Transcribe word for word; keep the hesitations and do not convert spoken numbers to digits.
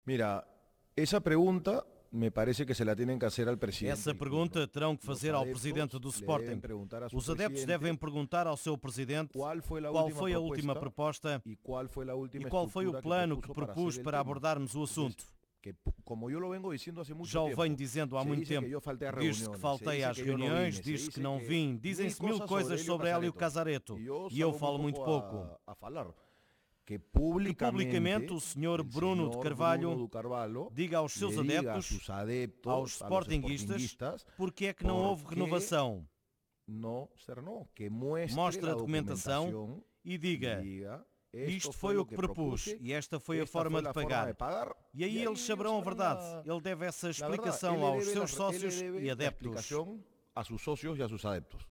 Mira, essa pergunta me parece que se la tienen que hacer al presidente. Essa pergunta terão que fazer ao presidente do Sporting. Os adeptos devem perguntar ao seu presidente qual foi a qual última foi a última proposta e qual foi a última e qual foi o plano que propuso propus hacer el para tema. abordarmos o assunto. Que, como eu lo vengo diciendo hace mucho Já o tiempo, venho dizendo há se muito dice tempo. que eu faltei a Diz-se que reuniões, faltei se às dice que eu não reuniões, vine, se diz-se dice que não que vim, dizem-se mil coisas sobre Hélio Casareto e eu falo muito pouco. A, a falar. Que Que publicamente, publicamente o senhor Bruno de Carvalho Bruno de Carvalho diga aos seus le diga a adeptos, sus adeptos, aos sportinguistas, porque é que não houve porque renovação. Não se renovou, que mostre Mostre a la documentação documentação e diga, diga, isto foi o que propus e esta foi a forma de pagar. E aí eles saberão a verdade. Ele deve essa explicação aos seus sócios e adeptos. A sus socios y a sus adeptos.